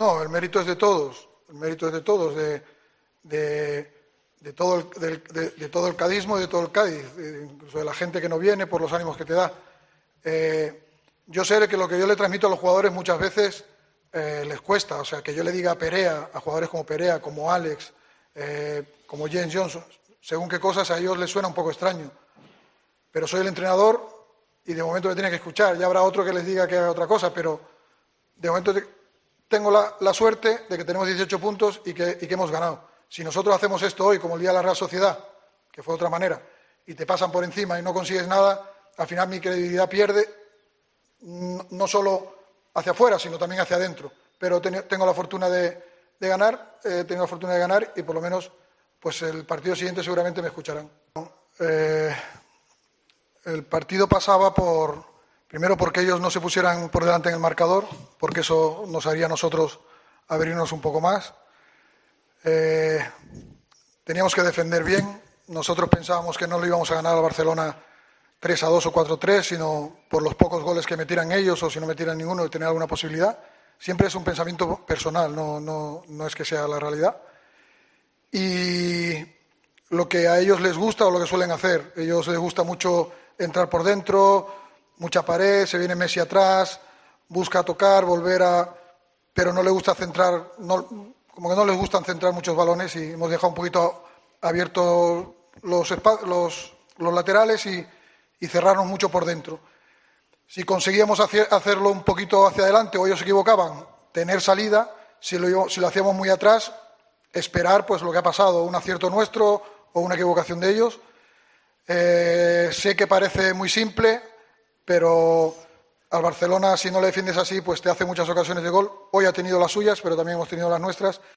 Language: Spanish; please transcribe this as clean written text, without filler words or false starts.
No, el mérito es de todos, el mérito es de todos, de todo el cadismo y de todo el Cádiz, incluso de la gente que no viene por los ánimos que te da. Yo sé que lo que yo le transmito a los jugadores muchas veces les cuesta, o sea, que yo le diga a Perea, a jugadores como Perea, como Alex, como James Johnson, según qué cosas a ellos les suena un poco extraño. Pero soy el entrenador y de momento me tienen que escuchar. Ya habrá otro que les diga que haga otra cosa, pero de momento tengo la suerte de que tenemos 18 puntos y que hemos ganado. Si nosotros hacemos esto hoy, como el día de la Real Sociedad, que fue de otra manera, y te pasan por encima y no consigues nada, al final mi credibilidad pierde, no solo hacia afuera, sino también hacia adentro. Pero tengo la fortuna de ganar, y por lo menos pues el partido siguiente seguramente me escucharán. El partido pasaba primero porque ellos no se pusieran por delante en el marcador, porque eso nos haría a nosotros abrirnos un poco más. Teníamos que defender bien. Nosotros pensábamos que no le íbamos a ganar al Barcelona 3-2 o 4-3, sino por los pocos goles que metieran ellos, o si no metieran ninguno, de tener alguna posibilidad. Siempre es un pensamiento personal, no es que sea la realidad. Y lo que a ellos les gusta o lo que suelen hacer, a ellos les gusta mucho entrar por dentro, mucha pared, se viene Messi atrás, busca tocar, pero no le gusta centrar, como que no les gustan centrar muchos balones, y hemos dejado un poquito abiertos los laterales y cerrarnos mucho por dentro. Si conseguíamos hacerlo un poquito hacia adelante o ellos se equivocaban, tener salida. Si lo hacíamos muy atrás, esperar pues lo que ha pasado, un acierto nuestro o una equivocación de ellos. Sé que parece muy simple, pero al Barcelona, si no le defiendes así, pues te hace muchas ocasiones de gol. Hoy ha tenido las suyas, pero también hemos tenido las nuestras.